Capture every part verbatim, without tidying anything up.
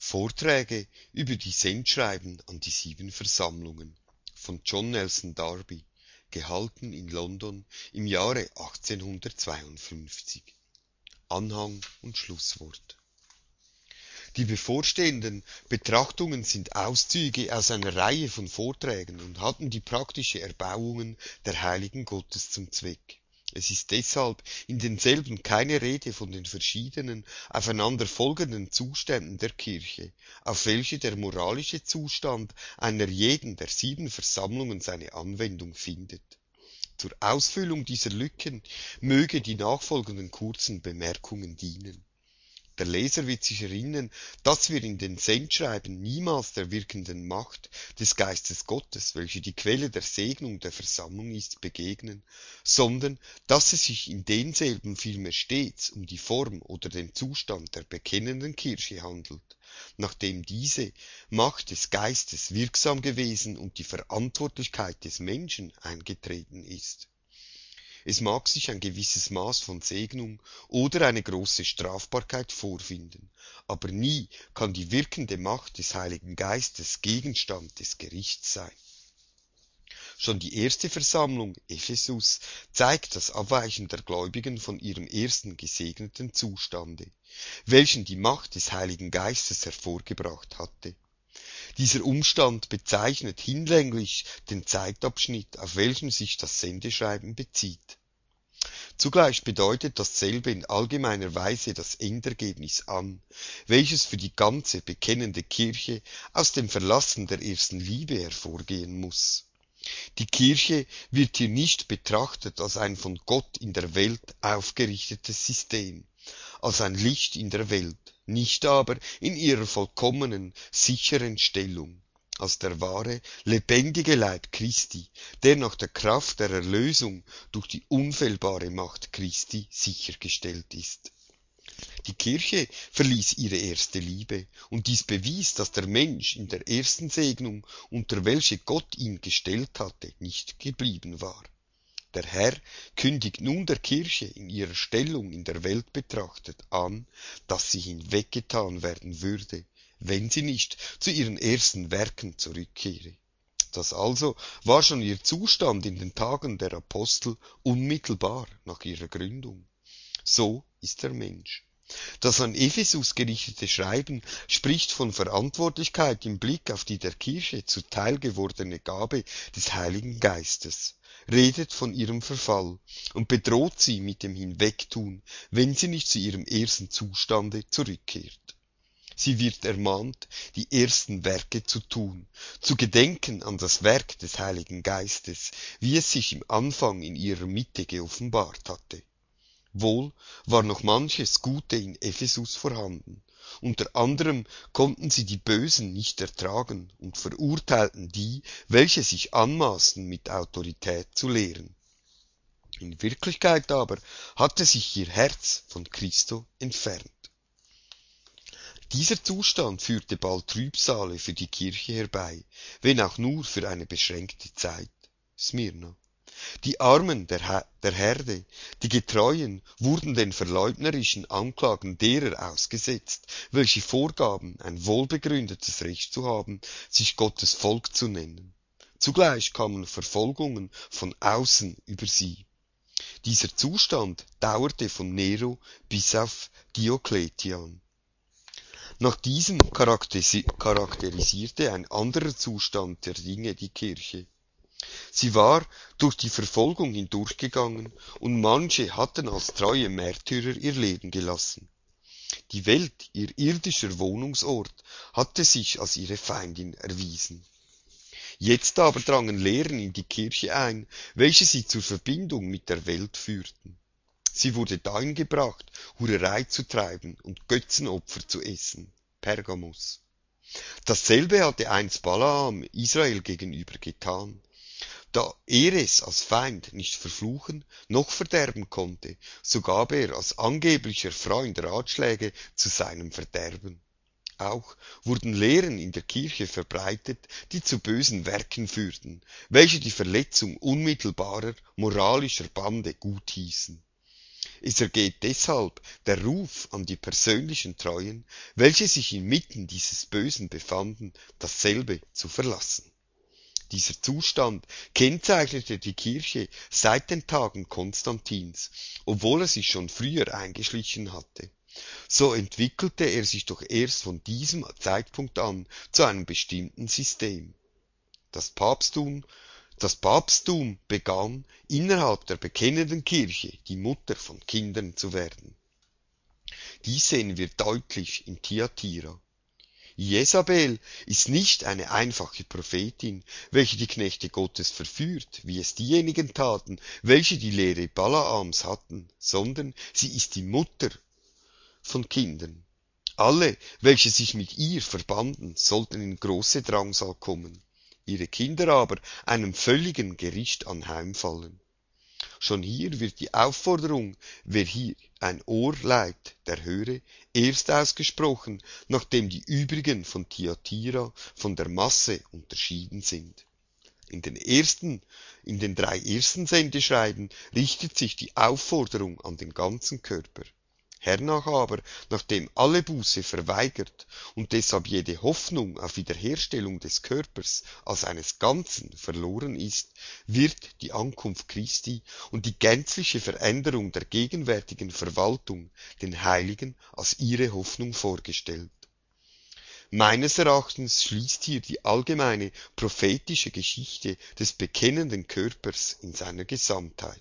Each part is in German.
Vorträge über die Sendschreiben an die sieben Versammlungen von John Nelson Darby, gehalten in London im Jahre achtzehnhundertzweiundfünfzig. Anhang und Schlusswort. Die bevorstehenden Betrachtungen sind Auszüge aus einer Reihe von Vorträgen und hatten die praktische Erbauungen der Heiligen Gottes zum Zweck. Es ist deshalb in denselben keine Rede von den verschiedenen, aufeinander folgenden Zuständen der Kirche, auf welche der moralische Zustand einer jeden der sieben Versammlungen seine Anwendung findet. Zur Ausfüllung dieser Lücken möge die nachfolgenden kurzen Bemerkungen dienen. Der Leser wird sich erinnern, dass wir in den Sendschreiben niemals der wirkenden Macht des Geistes Gottes, welche die Quelle der Segnung der Versammlung ist, begegnen, sondern dass es sich in denselben vielmehr stets um die Form oder den Zustand der bekennenden Kirche handelt, nachdem diese Macht des Geistes wirksam gewesen und die Verantwortlichkeit des Menschen eingetreten ist. Es mag sich ein gewisses Maß von Segnung oder eine große Strafbarkeit vorfinden, aber nie kann die wirkende Macht des Heiligen Geistes Gegenstand des Gerichts sein. Schon die erste Versammlung, Ephesus, zeigt das Abweichen der Gläubigen von ihrem ersten gesegneten Zustande, welchen die Macht des Heiligen Geistes hervorgebracht hatte. Dieser Umstand bezeichnet hinlänglich den Zeitabschnitt, auf welchen sich das Sendeschreiben bezieht. Zugleich bedeutet dasselbe in allgemeiner Weise das Endergebnis an, welches für die ganze bekennende Kirche aus dem Verlassen der ersten Liebe hervorgehen muss. Die Kirche wird hier nicht betrachtet als ein von Gott in der Welt aufgerichtetes System, als ein Licht in der Welt, nicht aber in ihrer vollkommenen, sicheren Stellung, als der wahre, lebendige Leib Christi, der nach der Kraft der Erlösung durch die unfehlbare Macht Christi sichergestellt ist. Die Kirche verließ ihre erste Liebe, und dies bewies, dass der Mensch in der ersten Segnung, unter welche Gott ihn gestellt hatte, nicht geblieben war. Der Herr kündigt nun der Kirche in ihrer Stellung in der Welt betrachtet an, dass sie hinweggetan werden würde, wenn sie nicht zu ihren ersten Werken zurückkehre. Das also war schon ihr Zustand in den Tagen der Apostel unmittelbar nach ihrer Gründung. So ist der Mensch. Das an Ephesus gerichtete Schreiben spricht von Verantwortlichkeit im Blick auf die der Kirche zuteil gewordene Gabe des Heiligen Geistes, redet von ihrem Verfall und bedroht sie mit dem Hinwegtun, wenn sie nicht zu ihrem ersten Zustande zurückkehrt. Sie wird ermahnt, die ersten Werke zu tun, zu gedenken an das Werk des Heiligen Geistes, wie es sich im Anfang in ihrer Mitte geoffenbart hatte. Wohl war noch manches Gute in Ephesus vorhanden. Unter anderem konnten sie die Bösen nicht ertragen und verurteilten die, welche sich anmaßen, mit Autorität zu lehren. In Wirklichkeit aber hatte sich ihr Herz von Christo entfernt. Dieser Zustand führte bald Trübsale für die Kirche herbei, wenn auch nur für eine beschränkte Zeit. Smyrna. Die Armen der, Her- der Herde, die Getreuen, wurden den verleugnerischen Anklagen derer ausgesetzt, welche vorgaben, ein wohlbegründetes Recht zu haben, sich Gottes Volk zu nennen. Zugleich kamen Verfolgungen von außen über sie. Dieser Zustand dauerte von Nero bis auf Diokletian. Nach diesem charakterisi- charakterisierte ein anderer Zustand der Dinge die Kirche. Sie war durch die Verfolgung hindurchgegangen, und manche hatten als treue Märtyrer ihr Leben gelassen. Die Welt, ihr irdischer Wohnungsort, hatte sich als ihre Feindin erwiesen. Jetzt aber drangen Lehren in die Kirche ein, welche sie zur Verbindung mit der Welt führten. Sie wurde dahin gebracht, Hurerei zu treiben und Götzenopfer zu essen. Pergamos. Dasselbe hatte einst Balaam Israel gegenüber getan. Da er es als Feind nicht verfluchen noch verderben konnte, so gab er als angeblicher Freund Ratschläge zu seinem Verderben. Auch wurden Lehren in der Kirche verbreitet, die zu bösen Werken führten, welche die Verletzung unmittelbarer moralischer Bande guthießen. Es ergeht deshalb der Ruf an die persönlichen Treuen, welche sich inmitten dieses Bösen befanden, dasselbe zu verlassen. Dieser Zustand kennzeichnete die Kirche seit den Tagen Konstantins, obwohl er sich schon früher eingeschlichen hatte. So entwickelte er sich doch erst von diesem Zeitpunkt an zu einem bestimmten System. Das Papsttum, das Papsttum begann, innerhalb der bekennenden Kirche die Mutter von Kindern zu werden. Dies sehen wir deutlich in Thyatira. Jezabel ist nicht eine einfache Prophetin, welche die Knechte Gottes verführt, wie es diejenigen taten, welche die Lehre Balaams hatten, sondern sie ist die Mutter von Kindern. Alle, welche sich mit ihr verbanden, sollten in große Drangsal kommen, ihre Kinder aber einem völligen Gericht anheimfallen. Schon hier wird die Aufforderung, wer hier ein Ohr leiht, der höre, erst ausgesprochen, nachdem die übrigen von Thyatira von der Masse unterschieden sind. In den ersten, in den drei ersten Sendeschreiben richtet sich die Aufforderung an den ganzen Körper. Hernach aber, nachdem alle Buße verweigert und deshalb jede Hoffnung auf Wiederherstellung des Körpers als eines Ganzen verloren ist, wird die Ankunft Christi und die gänzliche Veränderung der gegenwärtigen Verwaltung den Heiligen als ihre Hoffnung vorgestellt. Meines Erachtens schließt hier die allgemeine prophetische Geschichte des bekennenden Körpers in seiner Gesamtheit.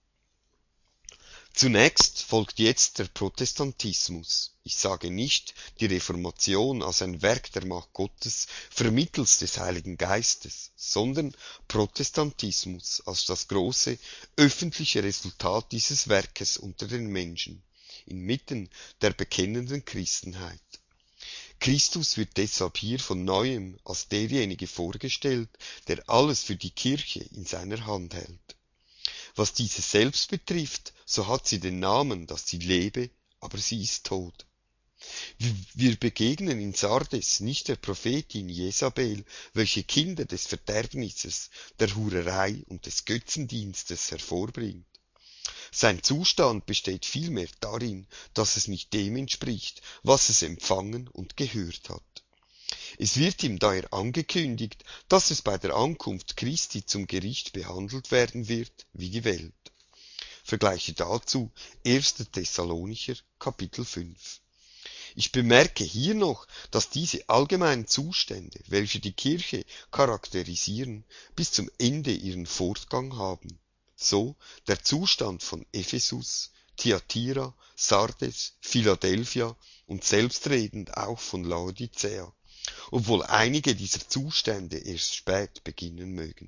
Zunächst folgt jetzt der Protestantismus. Ich sage nicht die Reformation als ein Werk der Macht Gottes vermittels des Heiligen Geistes, sondern Protestantismus als das große öffentliche Resultat dieses Werkes unter den Menschen, inmitten der bekennenden Christenheit. Christus wird deshalb hier von neuem als derjenige vorgestellt, der alles für die Kirche in seiner Hand hält. Was diese selbst betrifft, so hat sie den Namen, dass sie lebe, aber sie ist tot. Wir begegnen in Sardes nicht der Prophetin Jezabel, welche Kinder des Verderbnisses, der Hurerei und des Götzendienstes hervorbringt. Sein Zustand besteht vielmehr darin, dass es nicht dem entspricht, was es empfangen und gehört hat. Es wird ihm daher angekündigt, dass es bei der Ankunft Christi zum Gericht behandelt werden wird wie die Welt. Vergleiche dazu erster Thessalonicher Kapitel fünf. Ich bemerke hier noch, dass diese allgemeinen Zustände, welche die Kirche charakterisieren, bis zum Ende ihren Fortgang haben. So der Zustand von Ephesus, Thyatira, Sardes, Philadelphia und selbstredend auch von Laodicea, obwohl einige dieser Zustände erst spät beginnen mögen.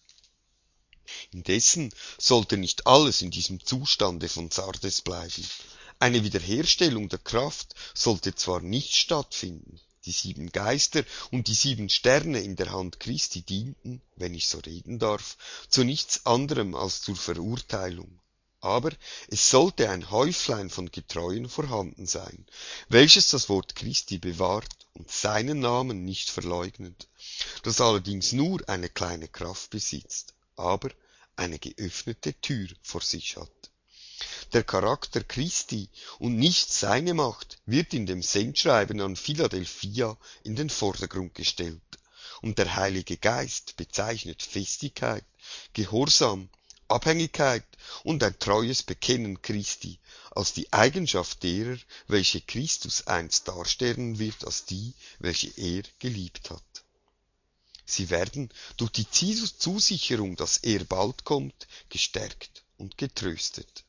Indessen sollte nicht alles in diesem Zustande von Sardes bleiben. Eine Wiederherstellung der Kraft sollte zwar nicht stattfinden, die sieben Geister und die sieben Sterne in der Hand Christi dienten, wenn ich so reden darf, zu nichts anderem als zur Verurteilung. Aber es sollte ein Häuflein von Getreuen vorhanden sein, welches das Wort Christi bewahrt und seinen Namen nicht verleugnet, das allerdings nur eine kleine Kraft besitzt, aber eine geöffnete Tür vor sich hat. Der Charakter Christi und nicht seine Macht wird in dem Sendschreiben an Philadelphia in den Vordergrund gestellt, und der Heilige Geist bezeichnet Festigkeit, Gehorsam, Abhängigkeit und ein treues Bekennen Christi als die Eigenschaft derer, welche Christus einst darstellen wird als die, welche er geliebt hat. Sie werden durch die Zusicherung, dass er bald kommt, gestärkt und getröstet.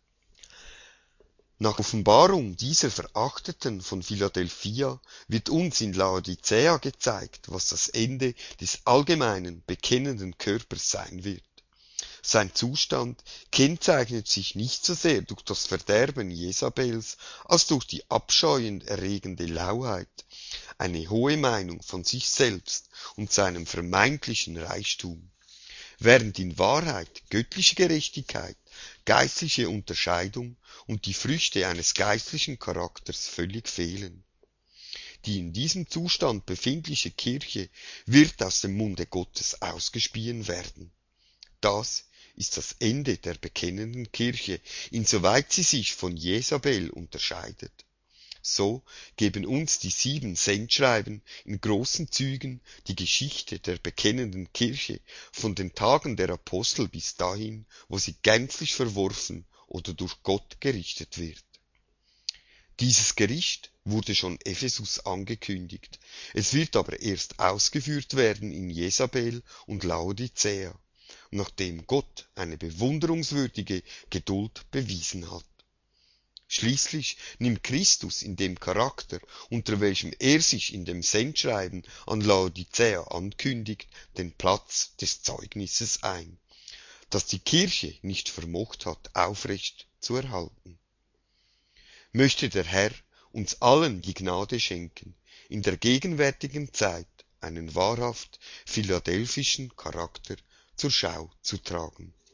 Nach Offenbarung dieser Verachteten von Philadelphia wird uns in Laodicea gezeigt, was das Ende des allgemeinen, bekennenden Körpers sein wird. Sein Zustand kennzeichnet sich nicht so sehr durch das Verderben Jezabels, als durch die abscheuerregende Lauheit, eine hohe Meinung von sich selbst und seinem vermeintlichen Reichtum, während in Wahrheit göttliche Gerechtigkeit, geistliche Unterscheidung und die Früchte eines geistlichen Charakters völlig fehlen. Die in diesem Zustand befindliche Kirche wird aus dem Munde Gottes ausgespien werden. Das ist das Ende der bekennenden Kirche, insoweit sie sich von Jesabel unterscheidet. So geben uns die sieben Sendschreiben in großen Zügen die Geschichte der bekennenden Kirche von den Tagen der Apostel bis dahin, wo sie gänzlich verworfen oder durch Gott gerichtet wird. Dieses Gericht wurde schon Ephesus angekündigt, es wird aber erst ausgeführt werden in Jesabel und Laodicea, nachdem Gott eine bewunderungswürdige Geduld bewiesen hat. Schließlich nimmt Christus in dem Charakter, unter welchem er sich in dem Sendschreiben an Laodicea ankündigt, den Platz des Zeugnisses ein, das die Kirche nicht vermocht hat, aufrecht zu erhalten. Möchte der Herr uns allen die Gnade schenken, in der gegenwärtigen Zeit einen wahrhaft philadelphischen Charakter zur Schau zu tragen.